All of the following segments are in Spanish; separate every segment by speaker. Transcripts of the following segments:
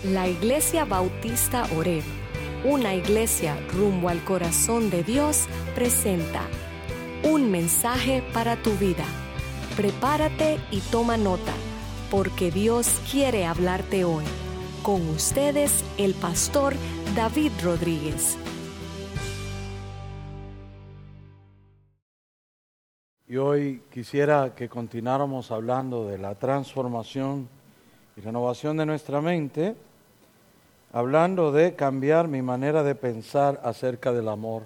Speaker 1: La Iglesia Bautista Oreb, una iglesia rumbo al corazón de Dios, presenta un mensaje para tu vida. Prepárate y toma nota, porque Dios quiere hablarte hoy. Con ustedes, el pastor David Rodríguez.
Speaker 2: Y hoy quisiera que continuáramos hablando de la transformación y renovación de nuestra mente, hablando de cambiar mi manera de pensar acerca del amor.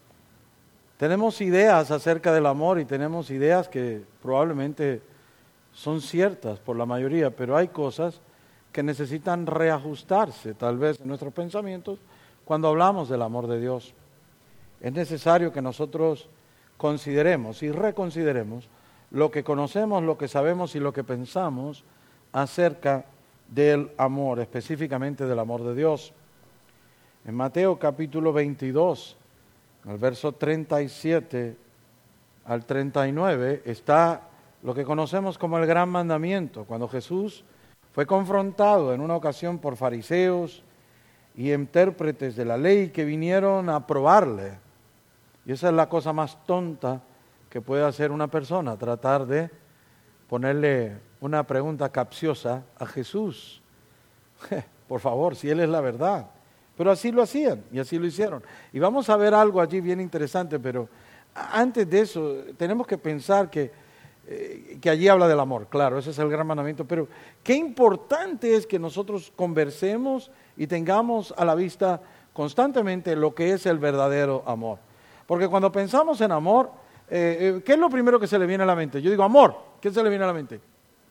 Speaker 2: Tenemos ideas acerca del amor y tenemos ideas que probablemente son ciertas por la mayoría, pero hay cosas que necesitan reajustarse tal vez en nuestros pensamientos cuando hablamos del amor de Dios. Es necesario que nosotros consideremos y reconsideremos lo que conocemos, lo que sabemos y lo que pensamos acerca del amor, específicamente del amor de Dios. En Mateo capítulo 22, en el verso 37 al 39, está lo que conocemos como el gran mandamiento, cuando Jesús fue confrontado en una ocasión por fariseos y intérpretes de la ley que vinieron a probarle. Y esa es la cosa más tonta que puede hacer una persona, tratar de ponerle una pregunta capciosa a Jesús. Por favor, si Él es la verdad. Pero así lo hacían y así lo hicieron. Y vamos a ver algo allí bien interesante, pero antes de eso tenemos que pensar que allí habla del amor. Claro, ese es el gran mandamiento, pero qué importante es que nosotros conversemos y tengamos a la vista constantemente lo que es el verdadero amor. Porque cuando pensamos en amor, ¿qué es lo primero que se le viene a la mente? Yo digo amor, ¿qué se le viene a la mente?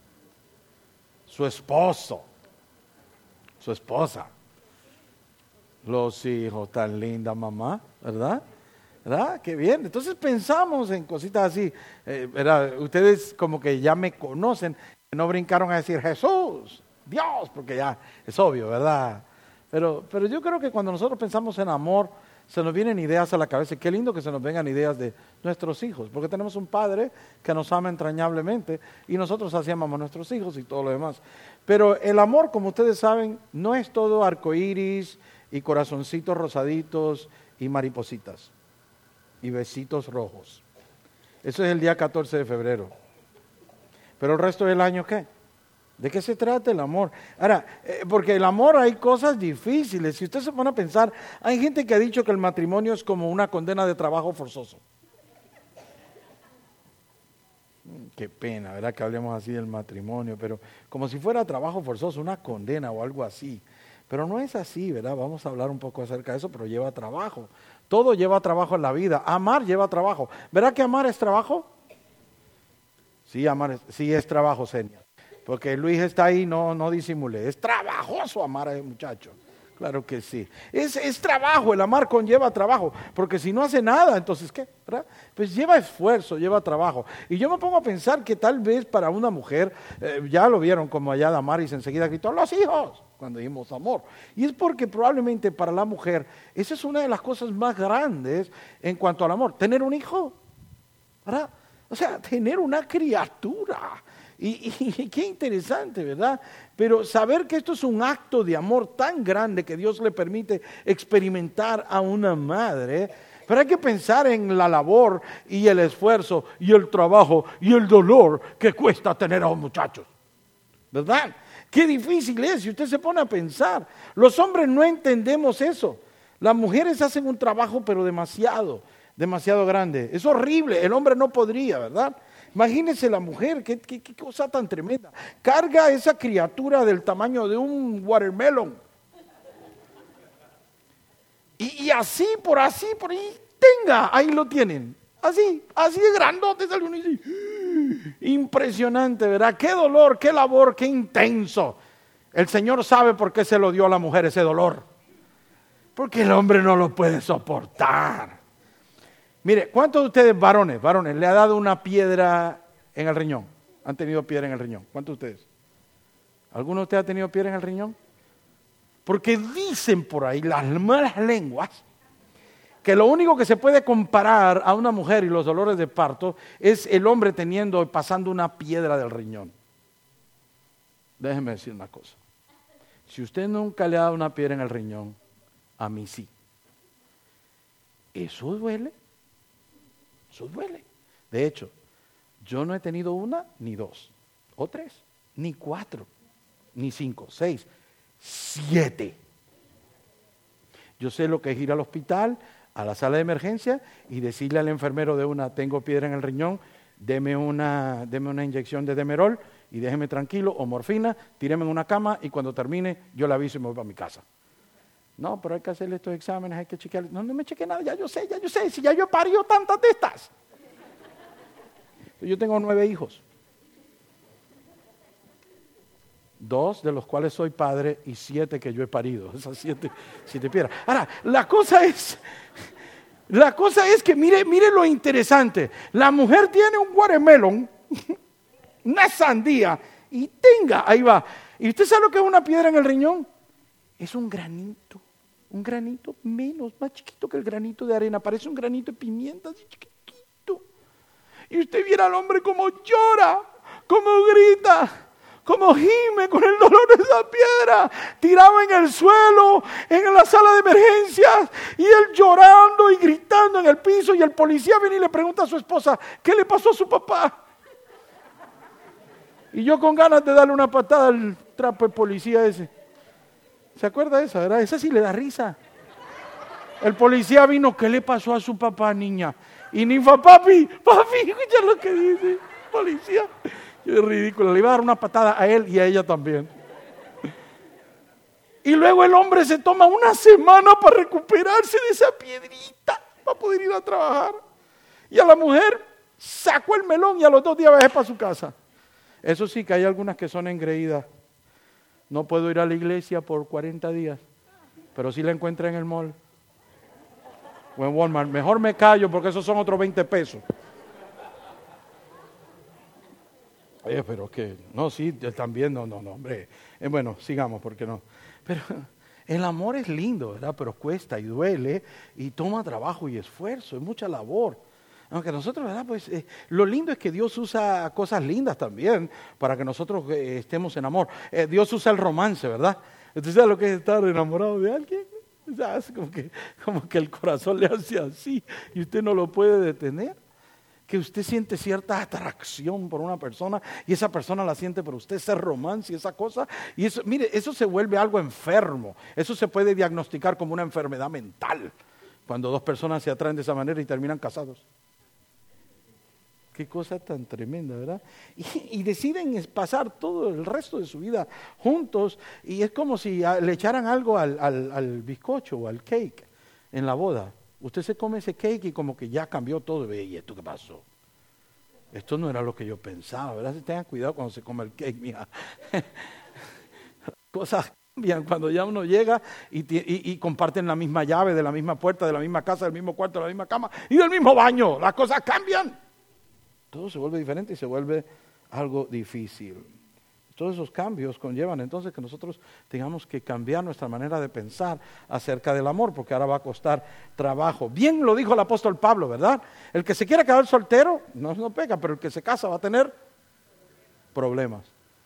Speaker 2: Su esposo, su esposa, los hijos, tan linda mamá, ¿verdad? ¿Verdad? Qué bien. Entonces pensamos en cositas así, ¿verdad? Ustedes como que ya me conocen, no brincaron a decir Jesús, Dios, porque ya es obvio, ¿verdad? Pero yo creo que cuando nosotros pensamos en amor, se nos vienen ideas a la cabeza. Qué lindo que se nos vengan ideas de nuestros hijos, porque tenemos un padre que nos ama entrañablemente y nosotros así amamos a nuestros hijos y todo lo demás. Pero el amor, como ustedes saben, no es todo arcoíris y corazoncitos rosaditos y maripositas y besitos rojos. Eso es el día 14 de febrero. Pero el resto del año, ¿qué? ¿De qué se trata el amor? Ahora, porque el amor hay cosas difíciles. Si usted se pone a pensar, hay gente que ha dicho que el matrimonio es como una condena de trabajo forzoso. Qué pena, ¿verdad? Que hablemos así del matrimonio, pero como si fuera trabajo forzoso, una condena o algo así. Pero no es así, ¿verdad? Vamos a hablar un poco acerca de eso, pero lleva trabajo. Todo lleva trabajo en la vida. Amar lleva trabajo. ¿Verdad que amar es trabajo? Sí, sí es trabajo, Senia. Porque Luis está ahí, no disimule. Es trabajoso amar a ese muchacho. Claro que sí. Es trabajo, el amar conlleva trabajo. Porque si no hace nada, entonces ¿qué? ¿Verdad? Pues lleva esfuerzo, lleva trabajo. Y yo me pongo a pensar que tal vez para una mujer, ya lo vieron como allá Damaris enseguida gritó, ¡los hijos! Cuando dijimos amor. Y es porque probablemente para la mujer, esa es una de las cosas más grandes en cuanto al amor. Tener un hijo, ¿verdad? O sea, tener una criatura. Y qué interesante, ¿verdad? Pero saber que esto es un acto de amor tan grande que Dios le permite experimentar a una madre, pero hay que pensar en la labor y el esfuerzo y el trabajo y el dolor que cuesta tener a los muchachos, ¿verdad? Qué difícil es si usted se pone a pensar. Los hombres no entendemos eso. Las mujeres hacen un trabajo pero demasiado grande. Es horrible, el hombre no podría, ¿verdad? Imagínense la mujer, qué cosa tan tremenda. Carga esa criatura del tamaño de un watermelon. Y así, por ahí, tenga, ahí lo tienen. Así de grandote sale uno y dice, impresionante, ¿verdad? Qué dolor, qué labor, qué intenso. El Señor sabe por qué se lo dio a la mujer ese dolor. Porque el hombre no lo puede soportar. Mire, ¿cuántos de ustedes varones, le ha dado una piedra en el riñón? ¿Han tenido piedra en el riñón? ¿Cuántos de ustedes? ¿Alguno de ustedes ha tenido piedra en el riñón? Porque dicen por ahí las malas lenguas que lo único que se puede comparar a una mujer y los dolores de parto es el hombre pasando una piedra del riñón. Déjenme decir una cosa. Si usted nunca le ha dado una piedra en el riñón, a mí sí. Eso duele. Eso duele. De hecho, yo no he tenido una, ni dos, o tres, ni cuatro, ni 5, 6, 7. Yo sé lo que es ir al hospital, a la sala de emergencia y decirle al enfermero de una, tengo piedra en el riñón, deme una inyección de Demerol y déjeme tranquilo, o morfina, tíreme en una cama y cuando termine yo le aviso y me voy para mi casa. No, pero hay que hacerle estos exámenes, hay que chequear. No me cheque nada, ya yo sé, si ya yo he parido tantas de estas. Yo tengo 9 hijos. 2 de los cuales soy padre y 7 que yo he parido. Esas 7 piedras. Ahora, la cosa es que mire lo interesante. La mujer tiene un watermelon, una sandía, y ahí va. ¿Y usted sabe lo que es una piedra en el riñón? Es un granito menos, más chiquito que el granito de arena. Parece un granito de pimienta, así chiquitito. Y usted viera al hombre como llora, como grita, como gime con el dolor de esa piedra, tirado en el suelo, en la sala de emergencias, y él llorando y gritando en el piso, y el policía viene y le pregunta a su esposa, ¿qué le pasó a su papá? Y yo con ganas de darle una patada al trapo de policía ese. ¿Se acuerda de esa, verdad? Esa sí le da risa. El policía vino, ¿qué le pasó a su papá, niña? Y Ninfa, papi, escucha lo que dice el policía. Es ridículo, le iba a dar una patada a él y a ella también. Y luego el hombre se toma una semana para recuperarse de esa piedrita, para poder ir a trabajar. Y a la mujer sacó el melón y a los 2 días bajé para su casa. Eso sí, que hay algunas que son engreídas. No puedo ir a la iglesia por 40 días, pero sí la encuentra en el mall o en Walmart. Mejor me callo porque esos son otros 20 pesos. Pero que, no, sí, también, no, hombre. Bueno, sigamos, porque no. Pero el amor es lindo, ¿verdad? Pero cuesta y duele y toma trabajo y esfuerzo, es mucha labor. Aunque nosotros, ¿verdad? Pues lo lindo es que Dios usa cosas lindas también para que nosotros estemos en amor. Dios usa el romance, ¿verdad? ¿Usted sabe lo que es estar enamorado de alguien? O sea, es como que el corazón le hace así y usted no lo puede detener. Que usted siente cierta atracción por una persona y esa persona la siente por usted, ese romance y esa cosa. Y eso, mire, eso se vuelve algo enfermo. Eso se puede diagnosticar como una enfermedad mental cuando 2 personas se atraen de esa manera y terminan casados. Qué cosa tan tremenda, ¿verdad? Y deciden pasar todo el resto de su vida juntos y es como si le echaran algo al bizcocho o al cake en la boda. Usted se come ese cake y como que ya cambió todo. ¿Y esto qué pasó? Esto no era lo que yo pensaba, ¿verdad? Tengan cuidado cuando se come el cake, mija. Las cosas cambian cuando ya uno llega y comparten la misma llave, de la misma puerta, de la misma casa, del mismo cuarto, de la misma cama y del mismo baño. Las cosas cambian. Todo se vuelve diferente y se vuelve algo difícil. Todos esos cambios conllevan entonces que nosotros tengamos que cambiar nuestra manera de pensar acerca del amor, porque ahora va a costar trabajo. Bien lo dijo el apóstol Pablo, ¿verdad? El que se quiera quedar soltero no pega, pero el que se casa va a tener problemas.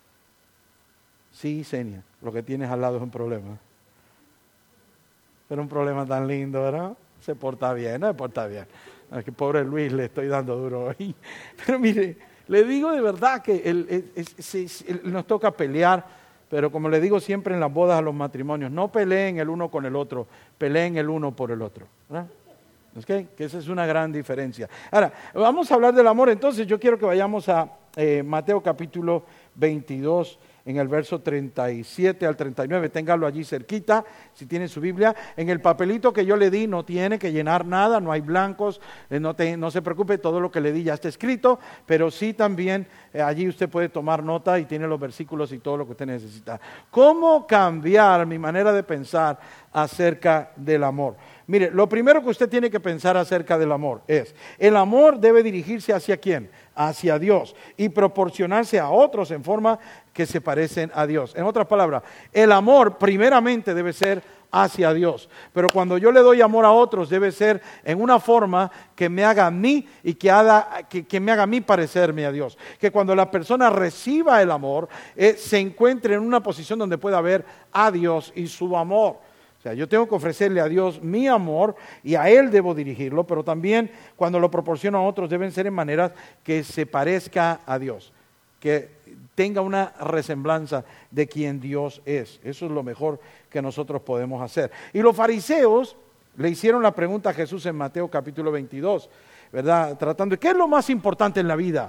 Speaker 2: Sí, Senia, lo que tienes al lado es un problema. Pero un problema tan lindo, ¿verdad? Se porta bien, no se porta bien. Ay, que pobre Luis, le estoy dando duro hoy. Pero mire, le digo de verdad que nos toca pelear, pero como le digo siempre en las bodas a los matrimonios, no peleen el uno con el otro, peleen el uno por el otro, ¿verdad? ¿Okay? Que esa es una gran diferencia. Ahora, vamos a hablar del amor, entonces yo quiero que vayamos a Mateo capítulo 22, en el verso 37 al 39, téngalo allí cerquita, si tiene su Biblia. En el papelito que yo le di no tiene que llenar nada, no hay blancos, no se preocupe, todo lo que le di ya está escrito, pero sí también allí usted puede tomar nota y tiene los versículos y todo lo que usted necesita. ¿Cómo cambiar mi manera de pensar acerca del amor? Mire, lo primero que usted tiene que pensar acerca del amor es, el amor debe dirigirse hacia ¿quién? Hacia Dios y proporcionarse a otros en forma que se parecen a Dios. En otras palabras, el amor primeramente debe ser hacia Dios. Pero cuando yo le doy amor a otros, debe ser en una forma que me haga a mí y que me haga a mí parecerme a Dios. Que cuando la persona reciba el amor, se encuentre en una posición donde pueda ver a Dios y su amor. O sea, yo tengo que ofrecerle a Dios mi amor y a Él debo dirigirlo, pero también cuando lo proporciono a otros deben ser en maneras que se parezca a Dios, que tenga una resemblanza de quien Dios es. Eso es lo mejor que nosotros podemos hacer. Y los fariseos le hicieron la pregunta a Jesús en Mateo capítulo 22, ¿verdad? Tratando de, ¿qué es lo más importante en la vida?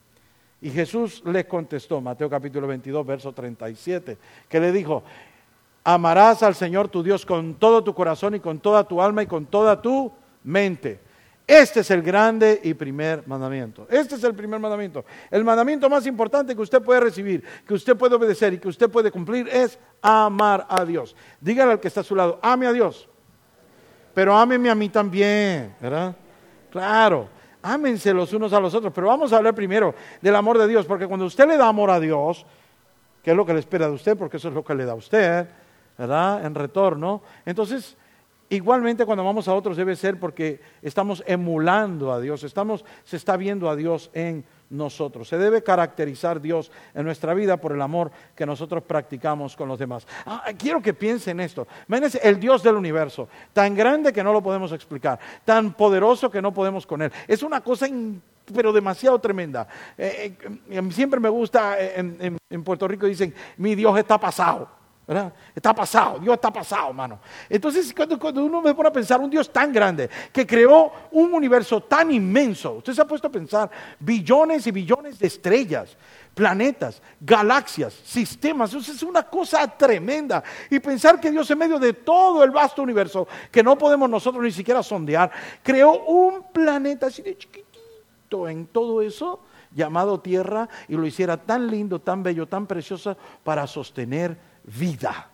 Speaker 2: Y Jesús les contestó, Mateo capítulo 22, verso 37, que le dijo, amarás al Señor tu Dios con todo tu corazón y con toda tu alma y con toda tu mente. Este es el grande y primer mandamiento. Este es el primer mandamiento. El mandamiento más importante que usted puede recibir, que usted puede obedecer y que usted puede cumplir es amar a Dios. Dígale al que está a su lado, ame a Dios, pero ámeme a mí también, ¿verdad? Claro, ámense los unos a los otros, pero vamos a hablar primero del amor de Dios, porque cuando usted le da amor a Dios, que es lo que le espera de usted, porque eso es lo que le da a usted, ¿verdad? En retorno, entonces igualmente cuando vamos a otros debe ser porque estamos emulando a Dios, se está viendo a Dios en nosotros. Se debe caracterizar Dios en nuestra vida por el amor que nosotros practicamos con los demás. Quiero que piensen esto. Imagínense el Dios del universo, tan grande que no lo podemos explicar, tan poderoso que no podemos con Él. Es una cosa pero demasiado tremenda. Siempre me gusta, en Puerto Rico dicen, mi Dios está pasado. ¿Verdad? Está pasado, Dios está pasado, hermano. Entonces, cuando uno me pone a pensar, un Dios tan grande, que creó un universo tan inmenso, usted se ha puesto a pensar billones y billones de estrellas, planetas, galaxias, sistemas, eso es una cosa tremenda. Y pensar que Dios en medio de todo el vasto universo, que no podemos nosotros ni siquiera sondear, creó un planeta así de chiquitito en todo eso, llamado Tierra, y lo hiciera tan lindo, tan bello, tan precioso para sostener vida.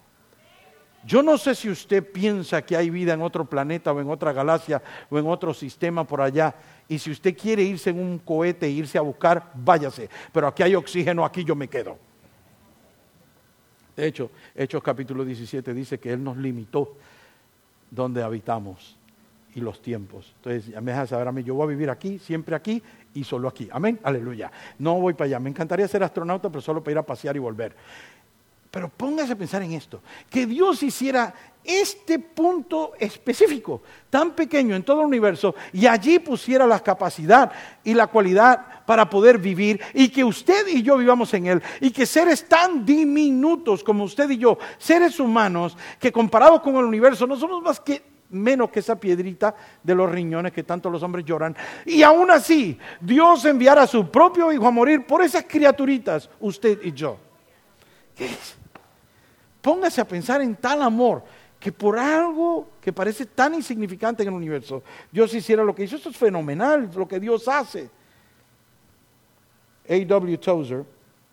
Speaker 2: Yo no sé si usted piensa que hay vida en otro planeta o en otra galaxia o en otro sistema por allá, y si usted quiere irse en un cohete e irse a buscar, váyase, pero aquí hay oxígeno, aquí yo me quedo. De hecho, Hechos capítulo 17 dice que Él nos limitó donde habitamos y los tiempos. Entonces, ya me deja saber a mí, yo voy a vivir aquí, siempre aquí y solo aquí. Amén, aleluya. No voy para allá, me encantaría ser astronauta, pero solo para ir a pasear y volver. Pero póngase a pensar en esto, que Dios hiciera este punto específico, tan pequeño en todo el universo, y allí pusiera la capacidad y la cualidad para poder vivir, y que usted y yo vivamos en Él, y que seres tan diminutos como usted y yo, seres humanos, que comparados con el universo no somos más que menos que esa piedrita de los riñones que tanto los hombres lloran, y aún así Dios enviara a su propio Hijo a morir por esas criaturitas, usted y yo. ¿Qué es? Póngase a pensar en tal amor, que por algo que parece tan insignificante en el universo, Dios hiciera lo que hizo. Esto es fenomenal, lo que Dios hace. A.W. Tozer,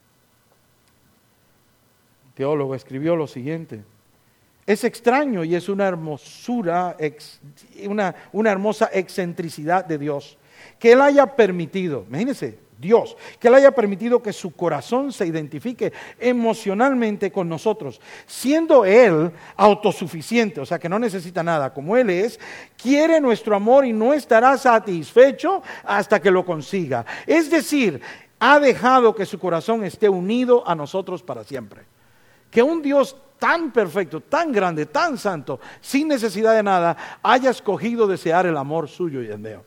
Speaker 2: teólogo, escribió lo siguiente: es extraño y es una hermosura, una hermosa excentricidad de Dios, que Él haya permitido, imagínense, Dios, que Él haya permitido que su corazón se identifique emocionalmente con nosotros, siendo Él autosuficiente, o sea que no necesita nada, como Él es, quiere nuestro amor y no estará satisfecho hasta que lo consiga. Es decir, ha dejado que su corazón esté unido a nosotros para siempre. Que un Dios tan perfecto, tan grande, tan santo, sin necesidad de nada, haya escogido desear el amor suyo y el mío.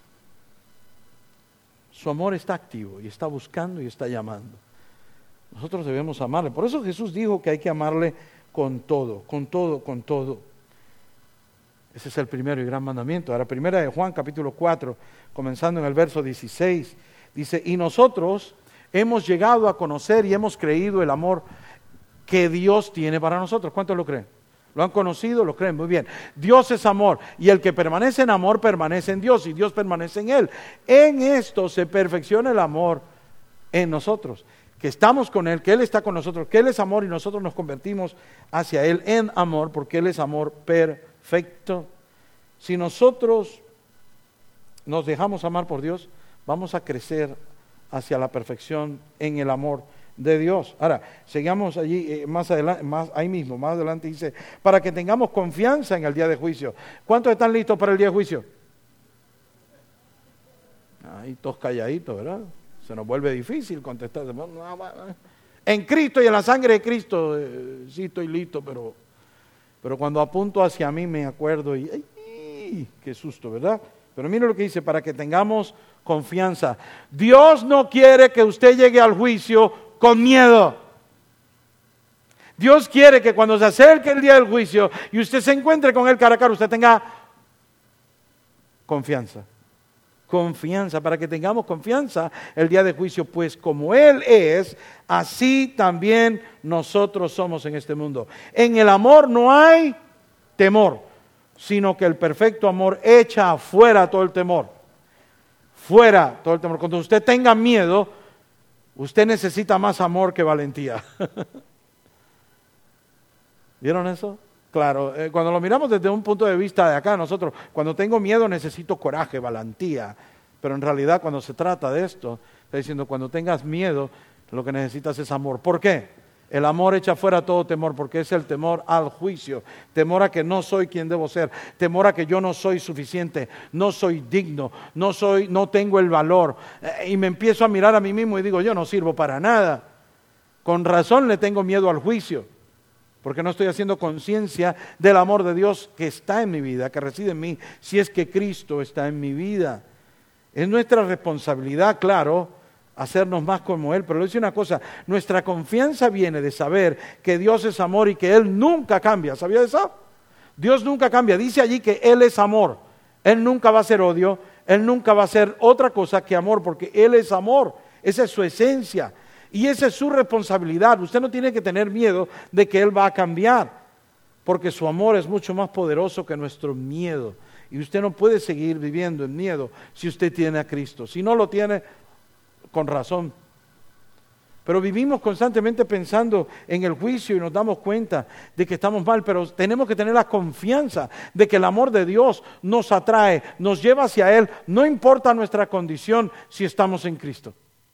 Speaker 2: Su amor está activo y está buscando y está llamando. Nosotros debemos amarle. Por eso Jesús dijo que hay que amarle con todo, con todo, con todo. Ese es el primero y gran mandamiento. Ahora, primera de Juan, capítulo 4, comenzando en el verso 16, dice, y nosotros hemos llegado a conocer y hemos creído el amor que Dios tiene para nosotros. ¿Cuántos lo creen? ¿Lo han conocido? ¿Lo creen? Muy bien. Dios es amor, y el que permanece en amor permanece en Dios, y Dios permanece en Él. En esto se perfecciona el amor en nosotros, que estamos con Él, que Él está con nosotros, que Él es amor y nosotros nos convertimos hacia Él en amor, porque Él es amor perfecto. Si nosotros nos dejamos amar por Dios, vamos a crecer hacia la perfección en el amor de Dios. Ahora, sigamos allí más adelante, más adelante dice, para que tengamos confianza en el día de juicio. ¿Cuántos están listos para el día de juicio? Ahí todos calladitos, ¿verdad? Se nos vuelve difícil contestar. En Cristo y en la sangre de Cristo, sí estoy listo, pero cuando apunto hacia mí me acuerdo y ¡ay! Qué susto, ¿verdad? Pero mire lo que dice, para que tengamos confianza. Dios no quiere que usted llegue al juicio con miedo. Dios quiere que cuando se acerque el día del juicio y usted se encuentre con Él cara a cara, usted tenga confianza. Confianza, para que tengamos confianza el día de juicio, pues como Él es, así también nosotros somos en este mundo. En el amor no hay temor, sino que el perfecto amor echa afuera todo el temor. Fuera todo el temor. Cuando usted tenga miedo, usted necesita más amor que valentía. ¿Vieron eso? Claro, cuando lo miramos desde un punto de vista de acá, nosotros, cuando tengo miedo necesito coraje, valentía, pero en realidad cuando se trata de esto, está diciendo, cuando tengas miedo, lo que necesitas es amor. ¿Por qué? El amor echa fuera todo temor, porque es el temor al juicio, temor a que no soy quien debo ser, temor a que yo no soy suficiente, no soy digno, no tengo el valor, y me empiezo a mirar a mí mismo y digo, yo no sirvo para nada. Con razón le tengo miedo al juicio, porque no estoy haciendo conciencia del amor de Dios que está en mi vida, que reside en mí, si es que Cristo está en mi vida. Es nuestra responsabilidad, claro, hacernos más como Él, pero le dice una cosa, nuestra confianza viene de saber que Dios es amor y que Él nunca cambia. ¿Sabía eso? Dios nunca cambia. Dice allí que Él es amor. Él nunca va a ser odio, Él nunca va a ser otra cosa que amor, porque Él es amor. Esa es su esencia. Y esa es su responsabilidad. Usted no tiene que tener miedo de que Él va a cambiar, porque su amor es mucho más poderoso que nuestro miedo. Y usted no puede seguir viviendo en miedo si usted tiene a Cristo. Si no lo tiene, con razón. Pero vivimos constantemente pensando en el juicio y nos damos cuenta de que estamos mal, pero tenemos que tener la confianza de que el amor de Dios nos atrae, nos lleva hacia Él, no importa nuestra condición si estamos en Cristo.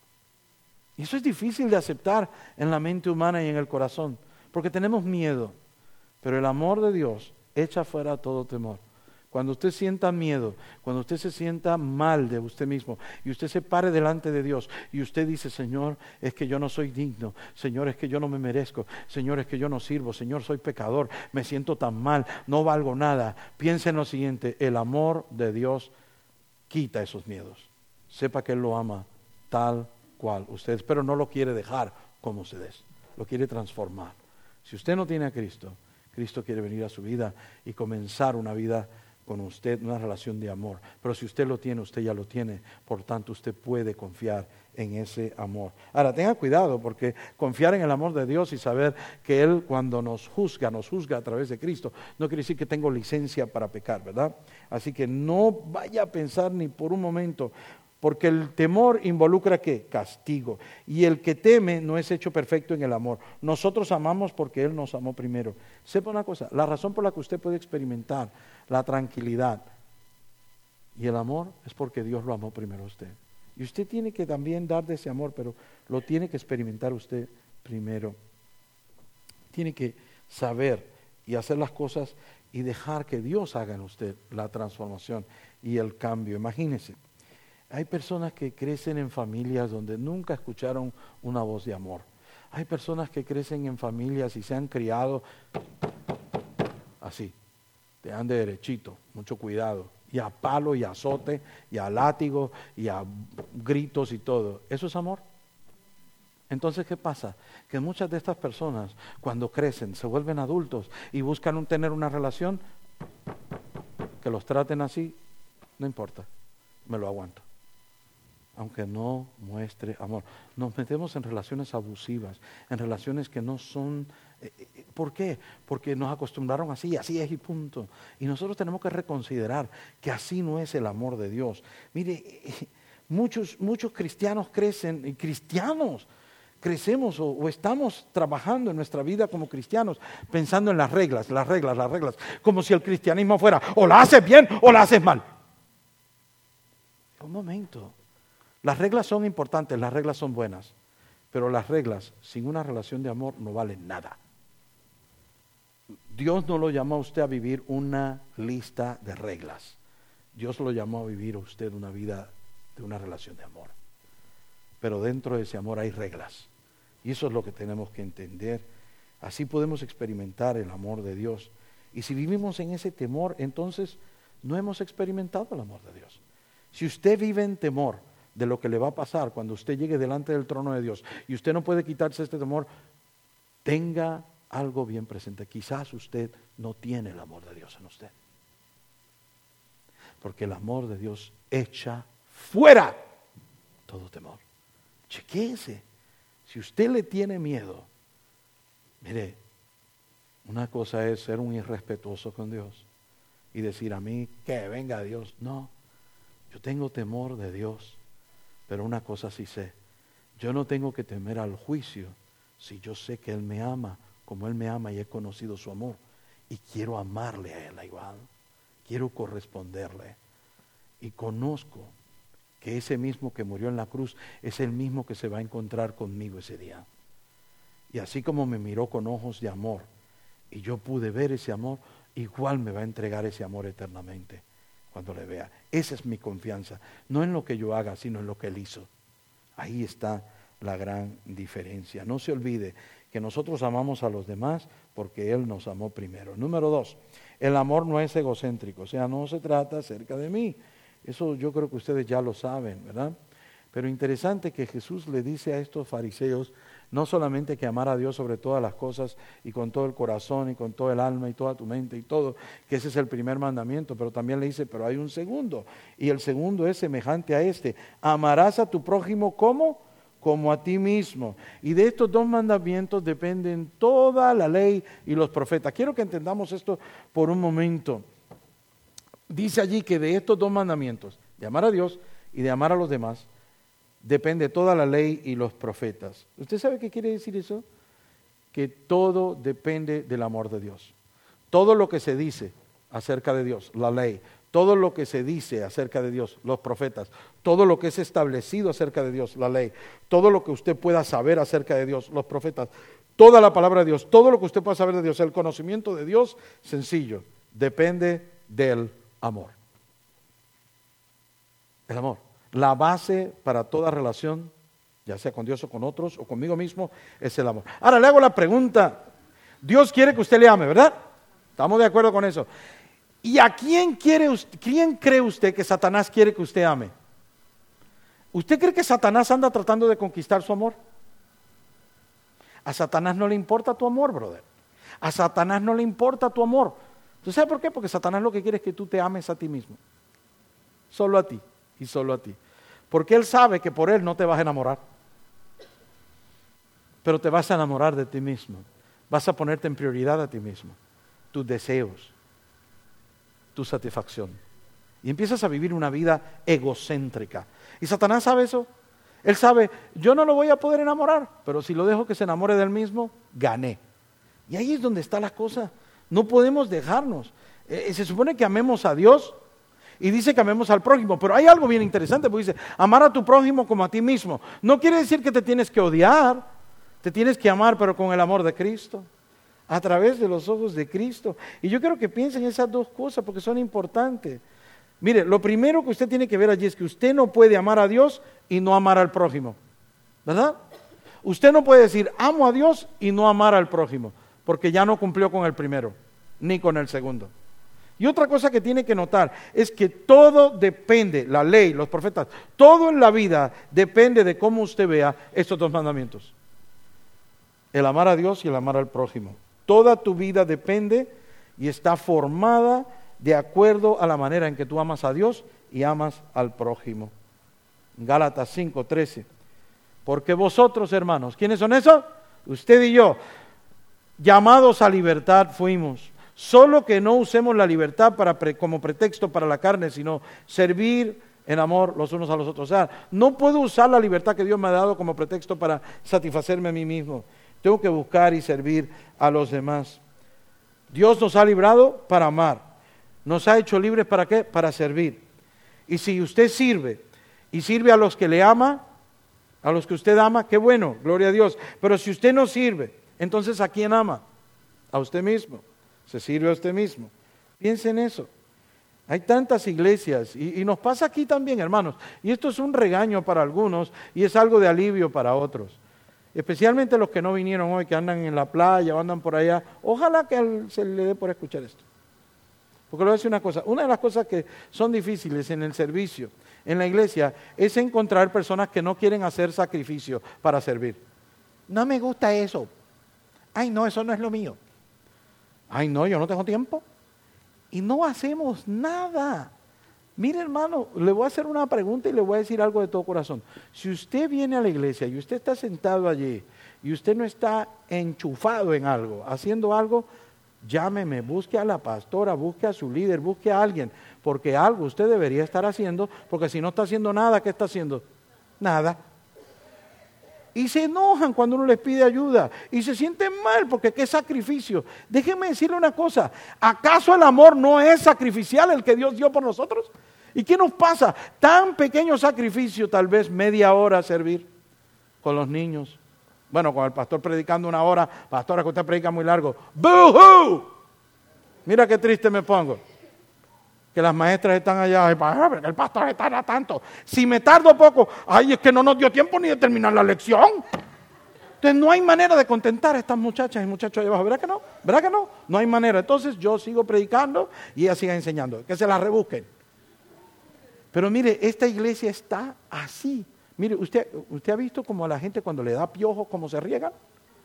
Speaker 2: Y eso es difícil de aceptar en la mente humana y en el corazón, porque tenemos miedo, pero el amor de Dios echa fuera todo temor. Cuando usted sienta miedo, cuando usted se sienta mal de usted mismo y usted se pare delante de Dios y usted dice, Señor, es que yo no soy digno, Señor, es que yo no me merezco, Señor, es que yo no sirvo, Señor, soy pecador, me siento tan mal, no valgo nada. Piense en lo siguiente, el amor de Dios quita esos miedos. Sepa que Él lo ama tal cual usted es, pero no lo quiere dejar como usted es, lo quiere transformar. Si usted no tiene a Cristo, Cristo quiere venir a su vida y comenzar una vida con usted, una relación de amor. Pero si usted lo tiene, usted ya lo tiene. Por tanto, usted puede confiar en ese amor. Ahora, tenga cuidado, porque confiar en el amor de Dios y saber que Él cuando nos juzga a través de Cristo, no quiere decir que tengo licencia para pecar, ¿verdad? Así que no vaya a pensar ni por un momento, porque el temor involucra ¿qué? Castigo. Y el que teme no es hecho perfecto en el amor. Nosotros amamos porque Él nos amó primero. Sepa una cosa, la razón por la que usted puede experimentar la tranquilidad y el amor es porque Dios lo amó primero a usted. Y usted tiene que también dar de ese amor, pero lo tiene que experimentar usted primero. Tiene que saber y hacer las cosas y dejar que Dios haga en usted la transformación y el cambio. Imagínese. Hay personas que crecen en familias donde nunca escucharon una voz de amor. Hay personas que crecen en familias y se han criado así, te dan de derechito, mucho cuidado, y a palo y a azote, y a látigo, y a gritos y todo. ¿Eso es amor? Entonces, ¿qué pasa? Que muchas de estas personas, cuando crecen, se vuelven adultos y buscan tener una relación, que los traten así, no importa, me lo aguanto. Aunque no muestre amor. Nos metemos en relaciones abusivas, en relaciones que no son... ¿Por qué? Porque nos acostumbraron así es y punto. Y nosotros tenemos que reconsiderar que así no es el amor de Dios. Mire, muchos cristianos crecemos o estamos trabajando en nuestra vida como cristianos pensando en las reglas, como si el cristianismo fuera o la haces bien o la haces mal. Un momento. Las reglas son importantes, las reglas son buenas, Pero las reglas sin una relación de amor no valen nada. Dios no lo llamó a usted a vivir una lista de reglas. Dios lo llamó a vivir a usted una vida de una relación de amor. Pero dentro de ese amor hay reglas. Y eso es lo que tenemos que entender. Así podemos experimentar el amor de Dios. Y si vivimos en ese temor, entonces no hemos experimentado el amor de Dios. Si usted vive en temor de lo que le va a pasar cuando usted llegue delante del trono de Dios y usted no puede quitarse este temor, tenga algo bien presente. Quizás usted no tiene el amor de Dios en usted. Porque el amor de Dios echa fuera todo temor. Chequéese. Si usted le tiene miedo, mire, una cosa es ser un irrespetuoso con Dios y decir a mí que venga Dios. No, yo tengo temor de Dios, pero una cosa sí sé, yo no tengo que temer al juicio si yo sé que Él me ama como Él me ama y he conocido su amor y quiero amarle a Él igual, quiero corresponderle y conozco que ese mismo que murió en la cruz es el mismo que se va a encontrar conmigo ese día. Y así como me miró con ojos de amor y yo pude ver ese amor, igual me va a entregar ese amor eternamente cuando le vea. Esa es mi confianza, no en lo que yo haga, sino en lo que Él hizo. Ahí está la gran diferencia. No se olvide que nosotros amamos a los demás porque Él nos amó primero. Número 2, el amor no es egocéntrico, o sea, no se trata acerca de mí. Eso yo creo que ustedes ya lo saben, ¿verdad? Pero interesante que Jesús le dice a estos fariseos no solamente que amar a Dios sobre todas las cosas y con todo el corazón y con todo el alma y toda tu mente y todo, que ese es el primer mandamiento, pero también le dice, pero hay un segundo, y el segundo es semejante a este: amarás a tu prójimo como a ti mismo. Y de estos dos mandamientos dependen toda la ley y los profetas. Quiero que entendamos esto por un momento. Dice allí que de estos dos mandamientos, de amar a Dios y de amar a los demás, depende toda la ley y los profetas. ¿Usted sabe qué quiere decir eso? Que todo depende del amor de Dios. Todo lo que se dice acerca de Dios, la ley, todo lo que se dice acerca de Dios, los profetas, todo lo que es establecido acerca de Dios, la ley, todo lo que usted pueda saber acerca de Dios, los profetas, toda la palabra de Dios, todo lo que usted pueda saber de Dios, el conocimiento de Dios, sencillo, depende del amor. El amor. La base para toda relación, ya sea con Dios o con otros o conmigo mismo, es el amor. Ahora le hago la pregunta. Dios quiere que usted le ame, ¿verdad? ¿Estamos de acuerdo con eso? ¿Y a quién cree usted que Satanás quiere que usted ame? ¿Usted cree que Satanás anda tratando de conquistar su amor? A Satanás no le importa tu amor, brother. A Satanás no le importa tu amor. ¿Tú sabes por qué? Porque Satanás lo que quiere es que tú te ames a ti mismo. Solo a ti y solo a ti. Porque él sabe que por él no te vas a enamorar. Pero te vas a enamorar de ti mismo. Vas a ponerte en prioridad a ti mismo. Tus deseos, tu satisfacción. Y empiezas a vivir una vida egocéntrica. ¿Y Satanás sabe eso? Él sabe, yo no lo voy a poder enamorar, pero si lo dejo que se enamore del mismo, gané. Y ahí es donde está la cosa. No podemos dejarnos. Se supone que amemos a Dios y dice que amemos al prójimo, pero hay algo bien interesante, porque dice, amar a tu prójimo como a ti mismo. No quiere decir que te tienes que odiar, te tienes que amar, pero con el amor de Cristo, a través de los ojos de Cristo. Y yo quiero que piensen esas dos cosas porque son importantes. Mire, lo primero que usted tiene que ver allí es que usted no puede amar a Dios y no amar al prójimo, ¿verdad? Usted no puede decir, amo a Dios y no amar al prójimo, porque ya no cumplió con el primero, ni con el segundo. Y otra cosa que tiene que notar es que todo depende, la ley, los profetas, todo en la vida depende de cómo usted vea estos dos mandamientos. El amar a Dios y el amar al prójimo. Toda tu vida depende y está formada de acuerdo a la manera en que tú amas a Dios y amas al prójimo. Gálatas 5:13. Porque vosotros, hermanos, ¿quiénes son esos? Usted y yo, llamados a libertad fuimos. Solo que no usemos la libertad como pretexto para la carne, sino servir en amor los unos a los otros. O sea, no puedo usar la libertad que Dios me ha dado como pretexto para satisfacerme a mí mismo. Tengo que buscar y servir a los demás. Dios nos ha librado para amar. Nos ha hecho libres ¿para qué? Para servir. Y si usted sirve y sirve a los que le ama, A los que usted ama, qué bueno, gloria a Dios. Pero si usted no sirve, entonces ¿a quién ama? A usted mismo. Se sirve a usted mismo. Piense en eso. Hay tantas iglesias y nos pasa aquí también, hermanos. Y esto es un regaño para algunos y es algo de alivio para otros. Especialmente los que no vinieron hoy, que andan en la playa o andan por allá. Ojalá que se le dé por escuchar esto. Porque le voy a decir una cosa. Una de las cosas que son difíciles en el servicio, en la iglesia, es encontrar personas que no quieren hacer sacrificio para servir. No me gusta eso. Ay, no, eso no es lo mío. Ay, no, yo no tengo tiempo. Y no hacemos nada. Mire, hermano, le voy a hacer una pregunta y le voy a decir algo de todo corazón. Si usted viene a la iglesia y usted está sentado allí y usted no está enchufado en algo, haciendo algo, llámeme, busque a la pastora, busque a su líder, busque a alguien, porque algo usted debería estar haciendo, porque si no está haciendo nada, ¿qué está haciendo? Nada. Y se enojan cuando uno les pide ayuda y se sienten mal porque qué sacrificio. Déjenme decirle una cosa, ¿acaso el amor no es sacrificial el que Dios dio por nosotros? ¿Y qué nos pasa? Tan pequeño sacrificio, tal vez media hora servir con los niños. Bueno, con el pastor predicando 1 hora, pastora que usted predica muy largo. ¡Boo-hoo! Mira qué triste me pongo. Que las maestras están allá, el pastor se tarda tanto. Si me tardo poco, ay, es que no nos dio tiempo ni de terminar la lección. Entonces no hay manera de contentar a estas muchachas y muchachos allá abajo. ¿Verdad que no? ¿Verdad que no? No hay manera. Entonces yo sigo predicando y ellas sigan enseñando. Que se las rebusquen. Pero mire, esta iglesia está así. Mire, ¿usted ha visto como a la gente cuando le da piojos, cómo se riegan?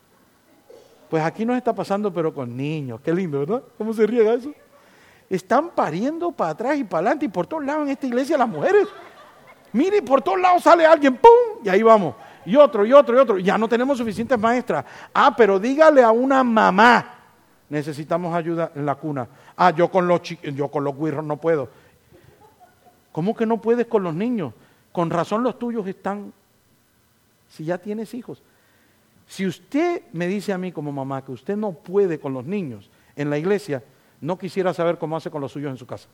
Speaker 2: Pues aquí nos está pasando, pero con niños. Qué lindo, ¿verdad? ¿Cómo se riega eso? Están pariendo para atrás y para adelante y por todos lados en esta iglesia las mujeres. Mire, por todos lados sale alguien, ¡pum! Y ahí vamos. Y otro, y otro, y otro. Ya no tenemos suficientes maestras. Ah, pero dígale a una mamá, necesitamos ayuda en la cuna. Ah, yo con los güirros no puedo. ¿Cómo que no puedes con los niños? Con razón los tuyos están, si ya tienes hijos. Si usted me dice a mí como mamá que usted no puede con los niños en la iglesia, no quisiera saber cómo hace con los suyos en su casa.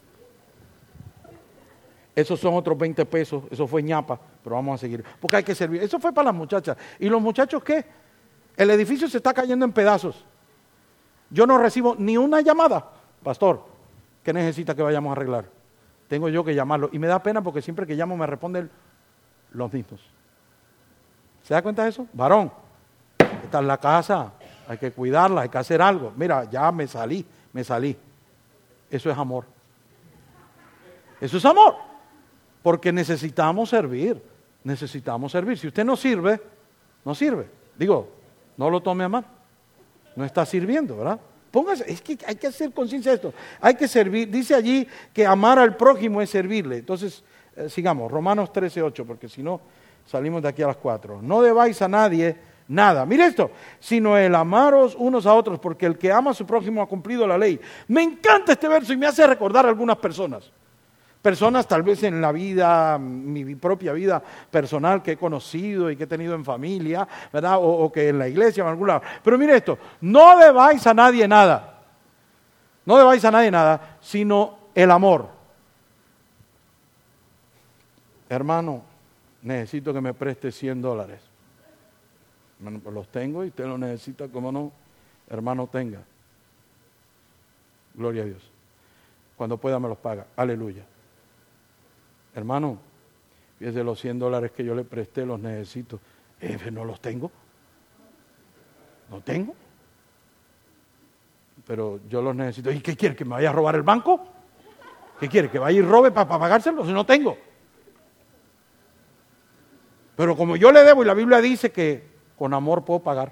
Speaker 2: Esos son otros 20 pesos, eso fue ñapa, pero vamos a seguir. Porque hay que servir. Eso fue para las muchachas. ¿Y los muchachos qué? El edificio se está cayendo en pedazos. Yo no recibo ni una llamada. Pastor, ¿qué necesita que vayamos a arreglar? Tengo yo que llamarlo. Y me da pena porque siempre que llamo me responden los mismos. ¿Se da cuenta de eso? Varón, está en la casa, hay que cuidarla, hay que hacer algo. Mira, ya me salí. Eso es amor. Eso es amor. Porque necesitamos servir. Si usted no sirve, no sirve. Digo, no lo tome a mal. No está sirviendo, ¿verdad? Póngase, es que hay que hacer conciencia de esto. Hay que servir. Dice allí que amar al prójimo es servirle. Entonces, sigamos. Romanos 13:8, porque si no, salimos de aquí a las 4. No debáis a nadie nada, mire esto, sino el amaros unos a otros, porque el que ama a su prójimo ha cumplido la ley. Me encanta este verso y me hace recordar a algunas personas. Personas tal vez en la vida, mi propia vida personal que he conocido y que he tenido en familia, ¿verdad? O que en la iglesia o en algún lado. Pero mire esto, no debáis a nadie nada. No debáis a nadie nada, sino el amor. Hermano, necesito que me preste $100. Bueno, pues los tengo y usted los necesita, como no, hermano, tenga. Gloria a Dios. Cuando pueda me los paga. Aleluya. Hermano, fíjese los $100 que yo le presté, los necesito. No los tengo. No tengo. Pero yo los necesito. ¿Y qué quiere? ¿Que me vaya a robar el banco? ¿Qué quiere? ¿Que vaya y robe para pagárselos? Si no tengo. Pero como yo le debo y la Biblia dice que con amor puedo pagar.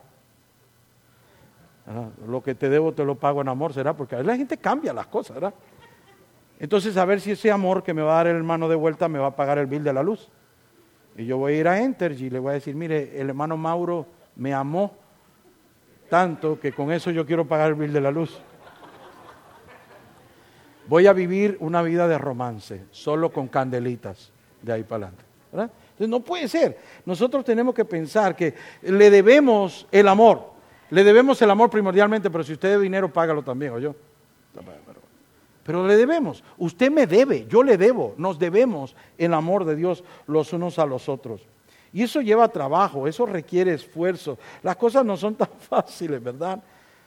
Speaker 2: Lo que te debo te lo pago en amor, será, porque a veces la gente cambia las cosas, ¿verdad? Entonces a ver si ese amor que me va a dar el hermano de vuelta me va a pagar el bill de la luz. Y yo voy a ir a Entergy y le voy a decir, mire, el hermano Mauro me amó tanto que con eso yo quiero pagar el bill de la luz. Voy a vivir una vida de romance, solo con candelitas, de ahí para adelante, ¿verdad? Entonces no puede ser. Nosotros tenemos que pensar que le debemos el amor. Le debemos el amor primordialmente, pero si usted debe dinero, págalo también, ¿o yo? Pero le debemos. Usted me debe, yo le debo. Nos debemos el amor de Dios los unos a los otros. Y eso lleva trabajo, eso requiere esfuerzo. Las cosas no son tan fáciles, ¿verdad?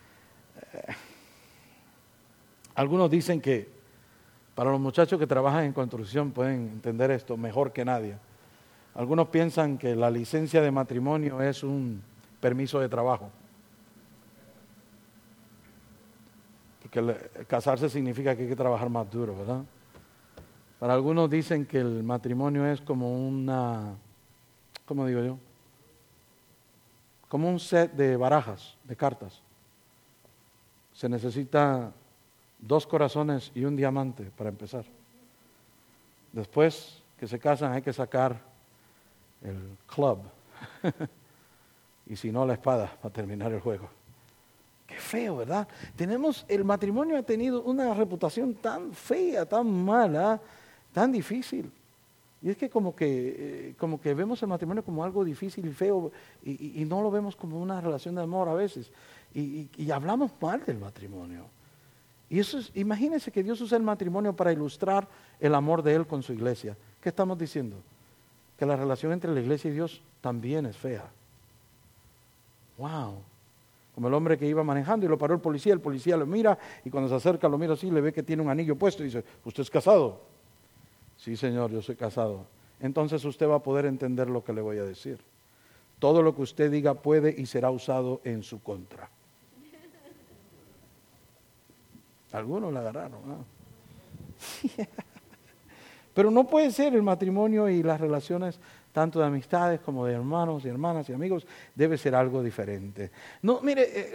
Speaker 2: Algunos dicen que para los muchachos que trabajan en construcción pueden entender esto mejor que nadie. Algunos piensan que la licencia de matrimonio es un permiso de trabajo. Porque casarse significa que hay que trabajar más duro, ¿verdad? Para algunos dicen que el matrimonio es como una, ¿cómo digo yo? Como un set de barajas, de cartas. Se necesita 2 corazones y un diamante para empezar. Después que se casan hay que sacar el club y si no la espada para terminar el juego. Qué feo, ¿verdad? El matrimonio ha tenido una reputación tan fea, tan mala, tan difícil. Y es que como que vemos el matrimonio como algo difícil y feo y no lo vemos como una relación de amor a veces. Y hablamos mal del matrimonio. Y eso es, imagínense que Dios usa el matrimonio para ilustrar el amor de Él con su iglesia. ¿Qué estamos diciendo? Que la relación entre la iglesia y Dios también es fea. ¡Wow! Como el hombre que iba manejando y lo paró el policía lo mira y cuando se acerca lo mira así, le ve que tiene un anillo puesto y dice, ¿usted es casado? Sí, señor, yo soy casado. Entonces usted va a poder entender lo que le voy a decir. Todo lo que usted diga puede y será usado en su contra. Algunos la agarraron, ¿no? Pero no puede ser el matrimonio y las relaciones tanto de amistades como de hermanos y hermanas y amigos, debe ser algo diferente. No, mire,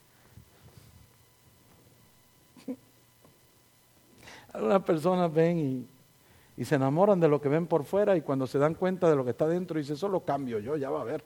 Speaker 2: algunas personas ven y se enamoran de lo que ven por fuera y cuando se dan cuenta de lo que está dentro dice, eso lo cambio yo, ya va a ver.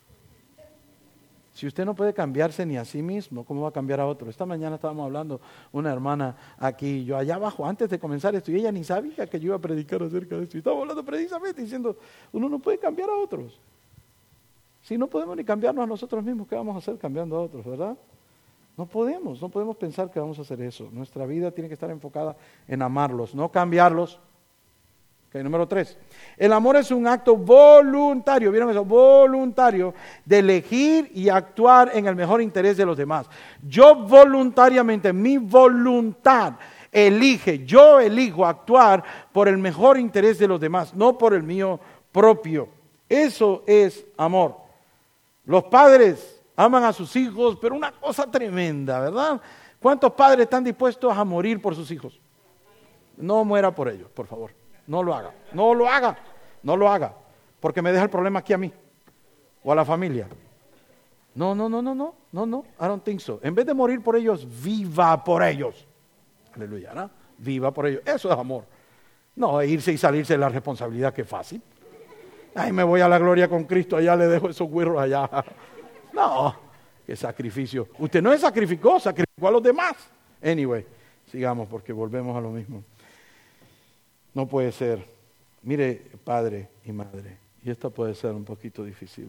Speaker 2: Si usted no puede cambiarse ni a sí mismo, ¿cómo va a cambiar a otro? Esta mañana estábamos hablando, una hermana aquí, yo allá abajo, antes de comenzar esto, y ella ni sabía que yo iba a predicar acerca de esto. Y estábamos hablando precisamente diciendo, uno no puede cambiar a otros. Si no podemos ni cambiarnos a nosotros mismos, ¿qué vamos a hacer cambiando a otros, verdad? No podemos pensar que vamos a hacer eso. Nuestra vida tiene que estar enfocada en amarlos, no cambiarlos. Número 3, el amor es un acto voluntario, ¿vieron eso? Voluntario de elegir y actuar en el mejor interés de los demás. Yo voluntariamente, mi voluntad yo elijo actuar por el mejor interés de los demás, no por el mío propio. Eso es amor. Los padres aman a sus hijos, pero una cosa tremenda, ¿verdad? ¿Cuántos padres están dispuestos a morir por sus hijos? No muera por ellos, por favor. No lo haga, porque me deja el problema aquí a mí, o a la familia. No, I don't think so. En vez de morir por ellos, viva por ellos. Aleluya, ¿no? Viva por ellos, eso es amor. No, irse y salirse de la responsabilidad, que fácil. Ay, me voy a la gloria con Cristo, allá le dejo esos güirros allá. No, qué sacrificio. Usted no se sacrificó a los demás. Anyway, sigamos porque volvemos a lo mismo. No puede ser. Mire, padre y madre, y esto puede ser un poquito difícil.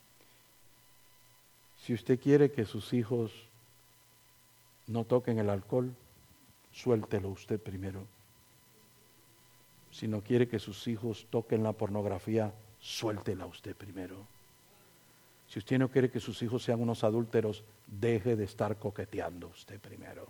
Speaker 2: Si usted quiere que sus hijos no toquen el alcohol, suéltelo usted primero. Si no quiere que sus hijos toquen la pornografía, suéltela usted primero. Si usted no quiere que sus hijos sean unos adúlteros, deje de estar coqueteando usted primero.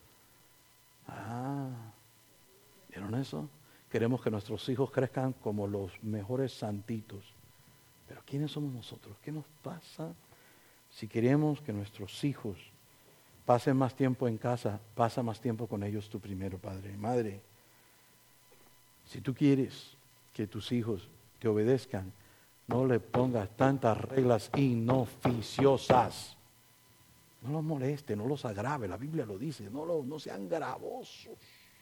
Speaker 2: ¿Vieron eso? Queremos que nuestros hijos crezcan como los mejores santitos. Pero ¿quiénes somos nosotros? ¿Qué nos pasa? Si queremos que nuestros hijos pasen más tiempo en casa, pasa más tiempo con ellos tú primero, padre y madre. Si tú quieres que tus hijos te obedezcan, no le pongas tantas reglas inoficiosas. No los moleste, no los agrave, la Biblia lo dice, no sean gravosos.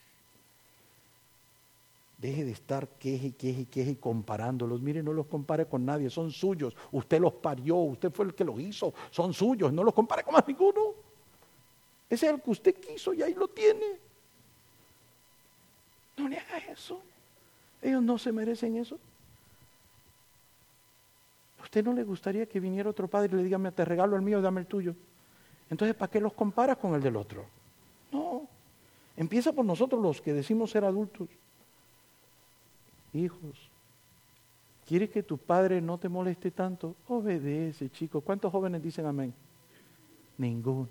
Speaker 2: Deje de estar queje y comparándolos. Mire, no los compare con nadie, son suyos. Usted los parió, usted fue el que los hizo, son suyos, no los compare con más ninguno. Ese es el que usted quiso y ahí lo tiene. No le haga eso. Ellos no se merecen eso. ¿A usted no le gustaría que viniera otro padre y le diga, te regalo el mío, dame el tuyo? Entonces, ¿para qué los comparas con el del otro? No. Empieza por nosotros los que decimos ser adultos. Hijos, ¿Quieres que tu padre no te moleste tanto? Obedece, chicos. ¿Cuántos jóvenes dicen amén? Ninguno.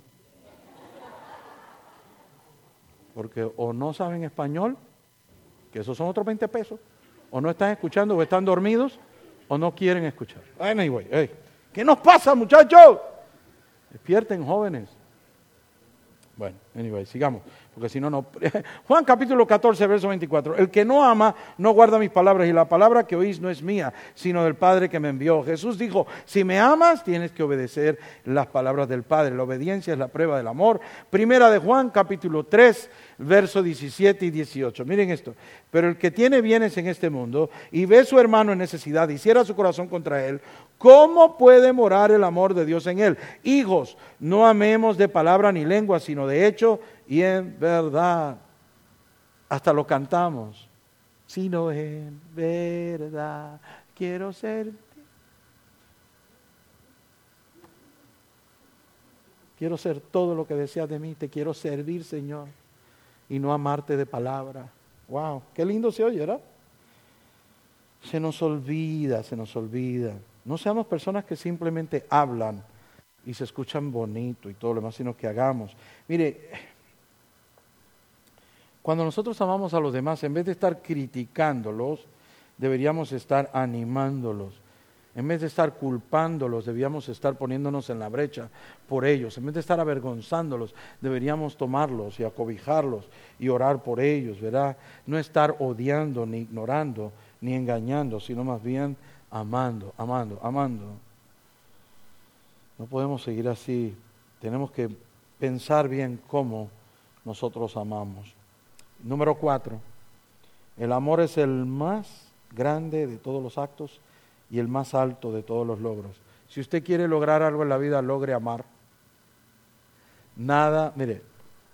Speaker 2: Porque o no saben español, que esos son otros 20 pesos, o no están escuchando, o están dormidos, o no quieren escuchar. Anyway, hey, ¿qué nos pasa, muchachos? Despierten, jóvenes. Bueno, anyway, sigamos, porque si no, no. Juan capítulo 14, verso 24. El que no ama, no guarda mis palabras, y la palabra que oís no es mía, sino del Padre que me envió. Jesús dijo, si me amas, tienes que obedecer las palabras del Padre. La obediencia es la prueba del amor. Primera de Juan capítulo 3, verso 17 y 18. Miren esto. Pero el que tiene bienes en este mundo, y ve a su hermano en necesidad, y cierra su corazón contra él, ¿cómo puede morar el amor de Dios en él? Hijos, no amemos de palabra ni lengua, sino de hecho y en verdad. Hasta lo cantamos. Sino en verdad quiero ser. Quiero ser todo lo que deseas de mí. Te quiero servir, Señor, y no amarte de palabra. Wow, qué lindo se oye, ¿verdad? Se nos olvida, se nos olvida. No seamos personas que simplemente hablan y se escuchan bonito y todo lo demás, sino que hagamos. Mire, cuando nosotros amamos a los demás, en vez de estar criticándolos, deberíamos estar animándolos. En vez de estar culpándolos, deberíamos estar poniéndonos en la brecha por ellos. En vez de estar avergonzándolos, deberíamos tomarlos y acobijarlos y orar por ellos, ¿verdad? No estar odiando, ni ignorando, ni engañando, sino más bien amando, amando, amando. No podemos seguir así. Tenemos que pensar bien cómo nosotros amamos. Número 4. El amor es el más grande de todos los actos y el más alto de todos los logros. Si usted quiere lograr algo en la vida, logre amar. Nada, mire.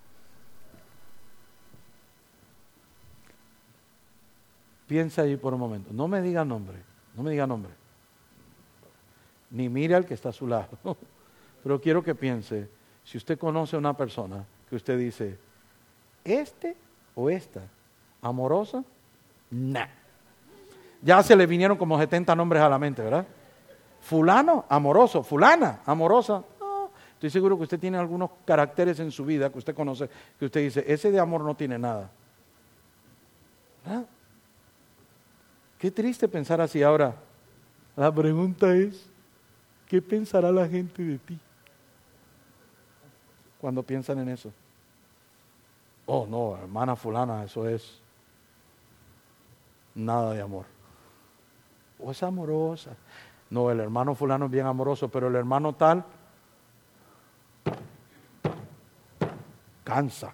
Speaker 2: Piensa ahí por un momento. No me diga nombre, no me diga nombre. Ni mire al que está a su lado. Pero quiero que piense, si usted conoce a una persona que usted dice, ¿este o esta? ¿Amorosa? Nah. Ya se le vinieron como 70 nombres a la mente, ¿verdad? Fulano, amoroso. Fulana, amorosa. No. Estoy seguro que usted tiene algunos caracteres en su vida que usted conoce, que usted dice, ese de amor no tiene nada. ¿Verdad? Qué triste pensar así. Ahora, la pregunta es, ¿qué pensará la gente de ti cuando piensan en eso? Oh, no, hermana fulana, eso es nada de amor. O es amorosa. No, el hermano fulano es bien amoroso, pero el hermano tal cansa.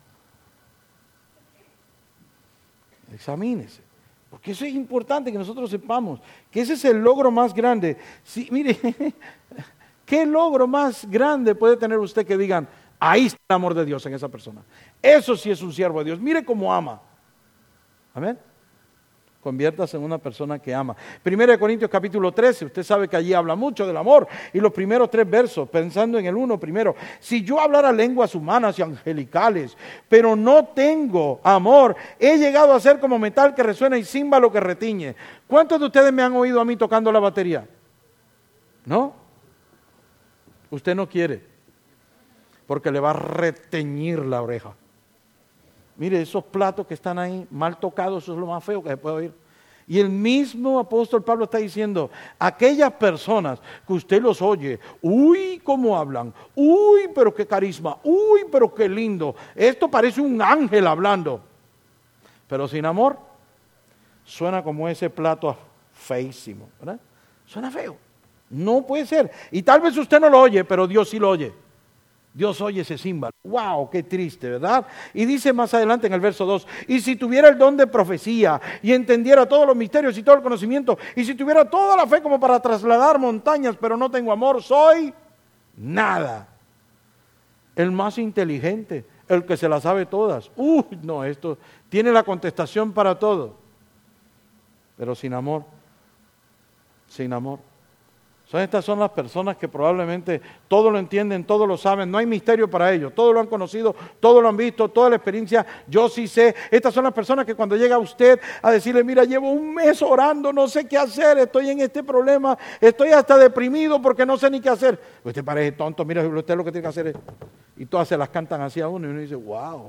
Speaker 2: Examínese. Porque eso es importante que nosotros sepamos que ese es el logro más grande. Sí, mire, ¿qué logro más grande puede tener usted que digan, ahí está el amor de Dios en esa persona? Eso sí es un siervo de Dios. Mire cómo ama. Amén. Conviértase en una persona que ama. 1 Corintios capítulo 13, usted sabe que allí habla mucho del amor. Y los primeros 3 versos, pensando en el 1 primero. Si yo hablara lenguas humanas y angelicales, pero no tengo amor, he llegado a ser como metal que resuena y címbalo que retiñe. ¿Cuántos de ustedes me han oído a mí tocando la batería? ¿No? Usted no quiere, porque le va a reteñir la oreja. Mire, esos platos que están ahí mal tocados, eso es lo más feo que se puede oír. Y el mismo apóstol Pablo está diciendo, aquellas personas que usted los oye, uy, cómo hablan, uy, pero qué carisma, uy, pero qué lindo, esto parece un ángel hablando, pero sin amor, suena como ese plato feísimo, ¿verdad? Suena feo, no puede ser. Y tal vez usted no lo oye, pero Dios sí lo oye. Dios oye ese címbalo. ¡Wow! ¡Qué triste!, ¿verdad? Y dice más adelante en el verso 2, y si tuviera el don de profecía y entendiera todos los misterios y todo el conocimiento, y si tuviera toda la fe como para trasladar montañas, pero no tengo amor, soy nada. El más inteligente, el que se las sabe todas. ¡Uy! No, esto tiene la contestación para todo. Pero sin amor, Estas son las personas que probablemente todo lo entienden, todo lo saben, no hay misterio para ellos, todo lo han conocido, todo lo han visto, toda la experiencia, yo sí sé. Estas son las personas que cuando llega usted a decirle, mira, llevo un mes orando, no sé qué hacer, estoy en este problema, estoy hasta deprimido porque no sé ni qué hacer. Usted parece tonto, mira, usted lo que tiene que hacer es, y todas se las cantan así a uno y uno dice, wow.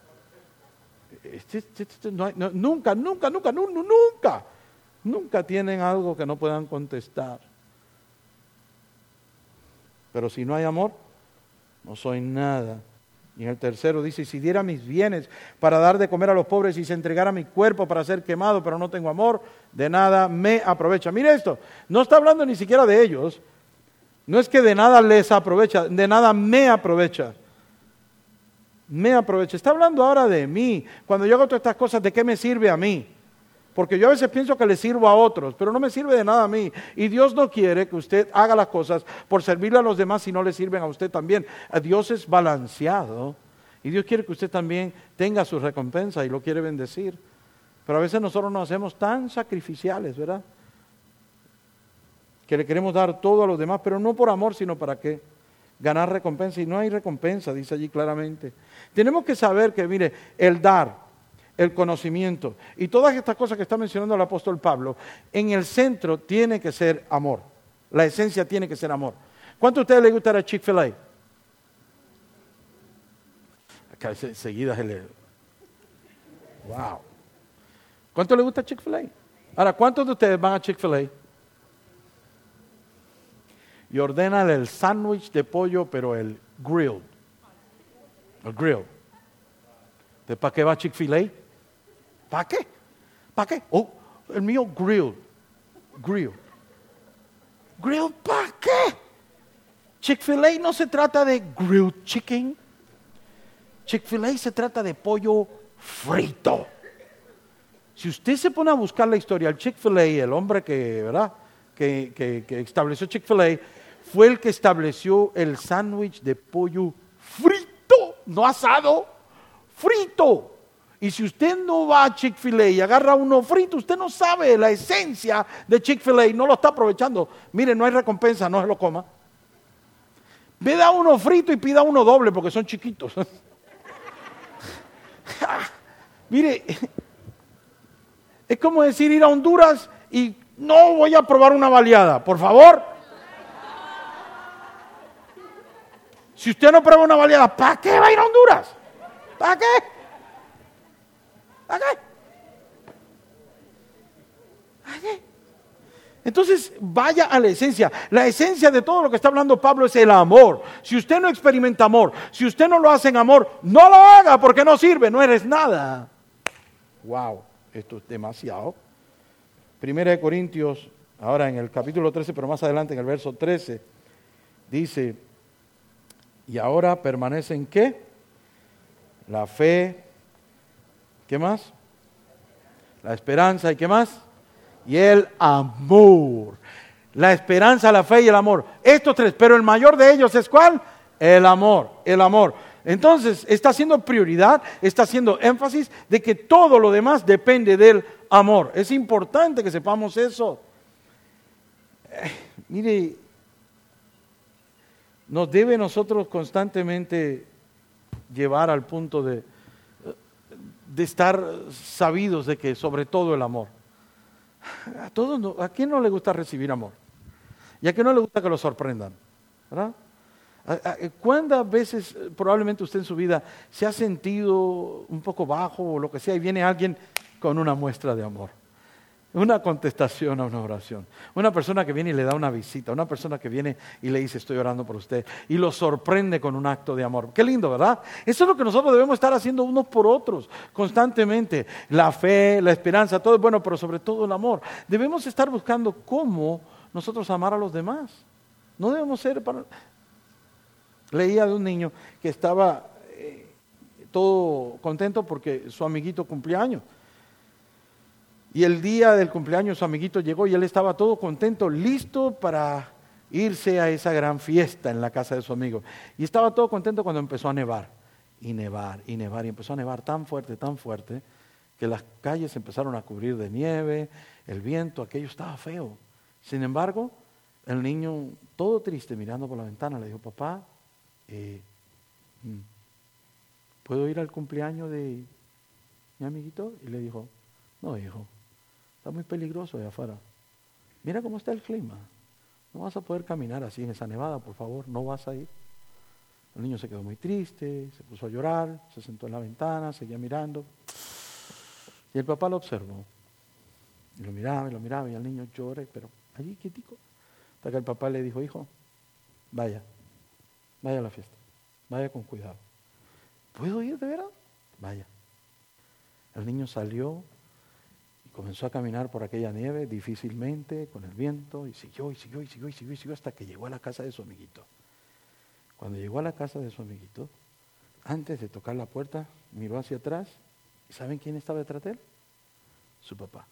Speaker 2: Nunca tienen algo que no puedan contestar. Pero si no hay amor, no soy nada. Y en el tercero dice, si diera mis bienes para dar de comer a los pobres y se entregara mi cuerpo para ser quemado, pero no tengo amor, de nada me aprovecha. Mire esto, no está hablando ni siquiera de ellos. No es que de nada les aprovecha, de nada me aprovecha. Me aprovecha. Está hablando ahora de mí. Cuando yo hago todas estas cosas, ¿de qué me sirve a mí? Porque yo a veces pienso que le sirvo a otros, pero no me sirve de nada a mí. Y Dios no quiere que usted haga las cosas por servirle a los demás si no le sirven a usted también. Dios es balanceado y Dios quiere que usted también tenga su recompensa y lo quiere bendecir. Pero a veces nosotros nos hacemos tan sacrificiales, ¿verdad? Que le queremos dar todo a los demás, pero no por amor, sino para qué. Ganar recompensa. Y no hay recompensa, dice allí claramente. Tenemos que saber que, mire, el dar, el conocimiento y todas estas cosas que está mencionando el apóstol Pablo, en el centro tiene que ser amor. La esencia tiene que ser amor. ¿Cuánto a ustedes les gustará Chick-fil-A? Acá enseguida se le... Wow. ¿Cuánto les gusta Chick-fil-A? Ahora, ¿cuántos de ustedes van a Chick-fil-A? Y ordenan el sándwich de pollo, pero el grill. El grill. ¿Para qué va Chick-fil-A? ¿Para qué? ¿Para qué? Oh, el mío grill. Grill. ¿Grill para qué? Chick-fil-A no se trata de grilled chicken. Chick-fil-A se trata de pollo frito. Si usted se pone a buscar la historia, el Chick-fil-A, el hombre que, ¿verdad? que estableció Chick-fil-A, fue el que estableció el sándwich de pollo frito, no asado, frito. Y si usted no va a Chick-fil-A y agarra uno frito, usted no sabe la esencia de Chick-fil-A, no lo está aprovechando. Mire, no hay recompensa, no se lo coma. Pida uno frito y pida uno doble porque son chiquitos. Mire, es como decir ir a Honduras y no voy a probar una baleada, por favor. Si usted no prueba una baleada, ¿para qué va a ir a Honduras? ¿Para qué? ¿Para qué? ¿Para qué? Entonces, vaya a la esencia. La esencia de todo lo que está hablando Pablo es el amor. Si usted no experimenta amor, si usted no lo hace en amor, no lo haga porque no sirve, no eres nada. Wow, esto es demasiado. Primera de Corintios, ahora en el capítulo 13, pero más adelante en el verso 13, dice, y ahora permanecen ¿qué? La fe, ¿qué más? La esperanza y ¿qué más? Y el amor. La esperanza, la fe y el amor. Estos tres, pero el mayor de ellos es ¿cuál? El amor, el amor. Entonces, está haciendo prioridad, está haciendo énfasis de que todo lo demás depende del amor. Es importante que sepamos eso. Mire, nos debe nosotros constantemente llevar al punto de estar sabidos de que sobre todo el amor. ¿A quién no le gusta recibir amor? ¿Y a quién no le gusta que lo sorprendan? ¿Verdad? ¿Cuántas veces probablemente usted en su vida se ha sentido un poco bajo o lo que sea y viene alguien con una muestra de amor? Una contestación a una oración. Una persona que viene y le da una visita. Una persona que viene y le dice estoy orando por usted. Y lo sorprende con un acto de amor. Qué lindo, ¿verdad? Eso es lo que nosotros debemos estar haciendo unos por otros constantemente. La fe, la esperanza, todo es bueno, pero sobre todo el amor. Debemos estar buscando cómo nosotros amar a los demás. No debemos ser para... Leía de un niño que estaba todo contento porque su amiguito cumplía años. Y el día del cumpleaños su amiguito llegó y él estaba todo contento, listo para irse a esa gran fiesta en la casa de su amigo. Y estaba todo contento cuando empezó a nevar, y nevar, y nevar, y empezó a nevar tan fuerte, que las calles empezaron a cubrir de nieve, el viento, aquello estaba feo. Sin embargo, El niño, todo triste, mirando por la ventana, le dijo, papá, ¿puedo ir al cumpleaños de mi amiguito? Y le dijo, no, hijo, está muy peligroso allá afuera. Mira cómo está el clima. No vas a poder caminar así en esa nevada, por favor, no vas a ir. El niño se quedó muy triste, se puso a llorar, se sentó en la ventana, seguía mirando. Y el papá lo observó. Y lo miraba, y el niño llora, pero allí quietico. Hasta que el papá le dijo, hijo, vaya a la fiesta, vaya con cuidado. ¿Puedo ir de veras? Vaya. El niño salió y comenzó a caminar por aquella nieve difícilmente, con el viento, y siguió hasta que llegó a la casa de su amiguito. Cuando llegó a la casa de su amiguito, antes de tocar la puerta, miró hacia atrás, ¿y saben quién estaba detrás de él? Su papá.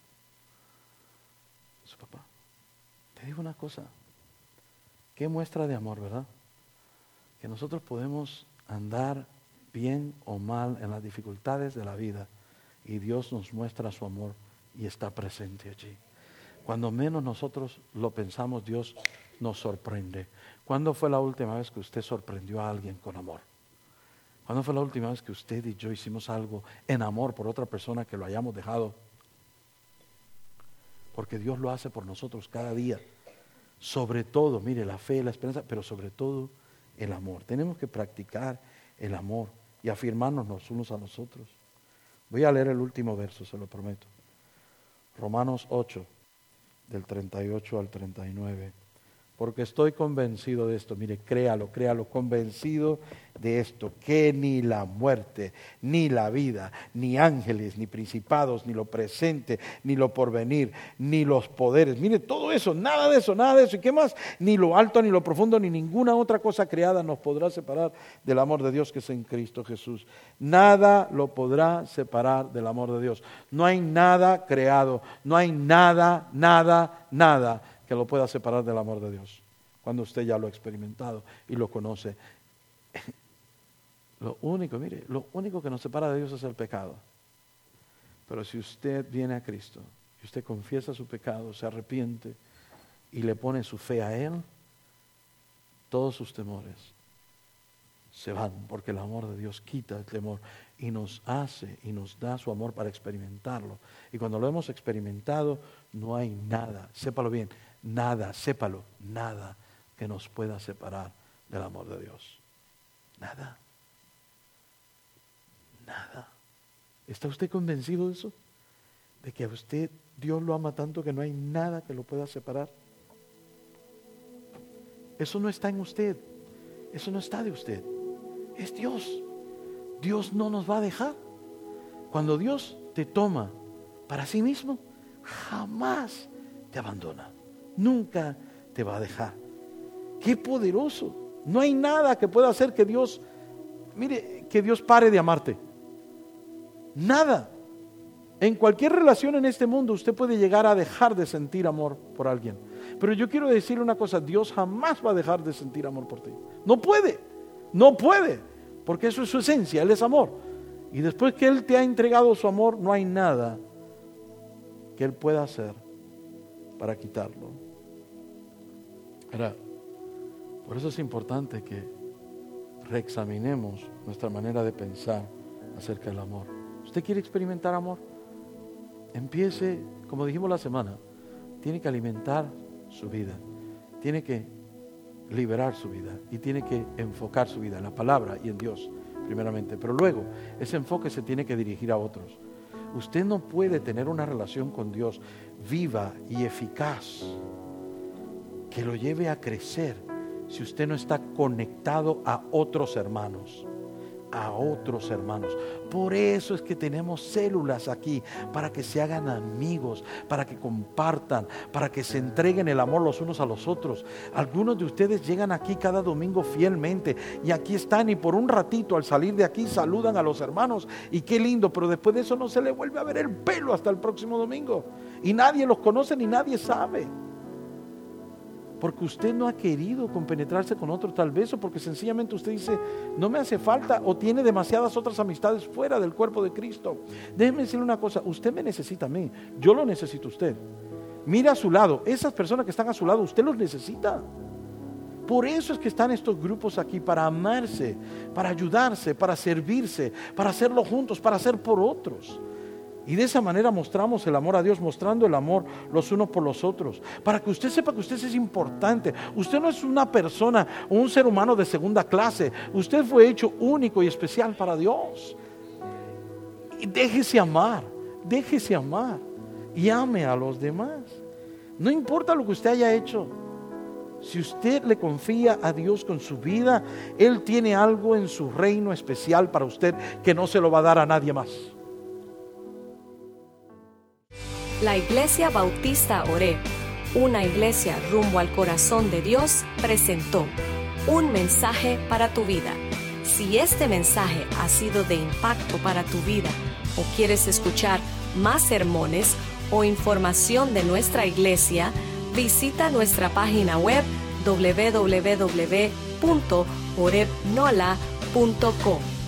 Speaker 2: Su papá. Te digo una cosa, qué muestra de amor, ¿verdad? Que nosotros podemos andar bien o mal en las dificultades de la vida y Dios nos muestra su amor y está presente allí. Cuando menos nosotros lo pensamos, Dios nos sorprende. ¿Cuándo fue la última vez que usted sorprendió a alguien con amor? ¿Cuándo fue la última vez que usted y yo hicimos algo en amor por otra persona que lo hayamos dejado? Porque Dios lo hace por nosotros cada día. Sobre todo, mire, la fe, la esperanza, pero sobre todo el amor. Tenemos que practicar el amor y afirmarnos los unos a los otros. Voy a leer el último verso, se lo prometo. Romanos 8, del 38 al 39. Porque estoy convencido de esto, mire, créalo, convencido de esto, que ni la muerte, ni la vida, ni ángeles, ni principados, ni lo presente, ni lo porvenir, ni los poderes, mire, todo eso, nada de eso, ¿y qué más? Ni lo alto, ni lo profundo, ni ninguna otra cosa creada nos podrá separar del amor de Dios que es en Cristo Jesús. Nada lo podrá separar del amor de Dios. No hay nada creado, no hay nada que lo pueda separar del amor de Dios, cuando usted ya lo ha experimentado y lo conoce. Lo único que nos separa de Dios es el pecado. Pero si usted viene a Cristo, y usted confiesa su pecado, se arrepiente y le pone su fe a Él, todos sus temores se van, porque el amor de Dios quita el temor y nos hace y nos da su amor para experimentarlo. Y cuando lo hemos experimentado, no hay nada, sépalo bien, nada que nos pueda separar del amor de Dios. Nada. ¿Está usted convencido de eso? De que a usted Dios lo ama tanto que no hay nada que lo pueda separar. Eso no está en usted. Eso no está de usted. Es Dios. Dios no nos va a dejar. Cuando Dios te toma para sí mismo, jamás te abandona. Nunca te va a dejar. ¡Qué poderoso! No hay nada que pueda hacer que Dios, que Dios pare de amarte. Nada. En cualquier relación en este mundo usted puede llegar a dejar de sentir amor por alguien. Pero yo quiero decirle una cosa, Dios jamás va a dejar de sentir amor por ti. No puede, porque eso es su esencia, Él es amor. Y después que Él te ha entregado su amor, no hay nada que Él pueda hacer para quitarlo. Ahora, por eso es importante que reexaminemos nuestra manera de pensar acerca del amor. ¿Usted quiere experimentar amor? Empiece, como dijimos la semana, tiene que alimentar su vida, tiene que liberar su vida y tiene que enfocar su vida en la palabra y en Dios primeramente, pero luego ese enfoque se tiene que dirigir a otros. Usted no puede tener una relación con Dios viva y eficaz que lo lleve a crecer si usted no está conectado a otros hermanos. Por eso es que tenemos células aquí, para que se hagan amigos, para que compartan, para que se entreguen el amor los unos a los otros. Algunos de ustedes llegan aquí cada domingo fielmente y aquí están, y por un ratito al salir de aquí saludan a los hermanos y qué lindo, pero después de eso no se le vuelve a ver el pelo hasta el próximo domingo y nadie los conoce ni nadie sabe. Porque usted no ha querido compenetrarse con otro, tal vez, o porque sencillamente usted dice, no me hace falta, o tiene demasiadas otras amistades fuera del cuerpo de Cristo. Déjeme decirle una cosa, usted me necesita a mí, yo lo necesito a usted. Mira a su lado, esas personas que están a su lado, usted los necesita. Por eso es que están estos grupos aquí, para amarse, para ayudarse, para servirse, para hacerlo juntos, para hacer por otros. Y de esa manera mostramos el amor a Dios, mostrando el amor los unos por los otros, para que usted sepa que usted es importante. Usted no es una persona o un ser humano de segunda clase. Usted fue hecho único y especial para Dios. Y déjese amar y ame a los demás. No importa lo que usted haya hecho. Si usted le confía a Dios con su vida, Él tiene algo en su reino especial para usted que no se lo va a dar a nadie más.
Speaker 1: La Iglesia Bautista Oreb, una iglesia rumbo al corazón de Dios, presentó un mensaje para tu vida. Si este mensaje ha sido de impacto para tu vida o quieres escuchar más sermones o información de nuestra iglesia, visita nuestra página web www.orebnola.com.